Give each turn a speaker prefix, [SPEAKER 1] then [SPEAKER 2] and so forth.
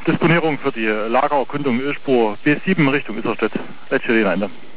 [SPEAKER 1] Disponierung für die Lagererkundung Ölspur B7 Richtung Iserstedt. Letzte Ende.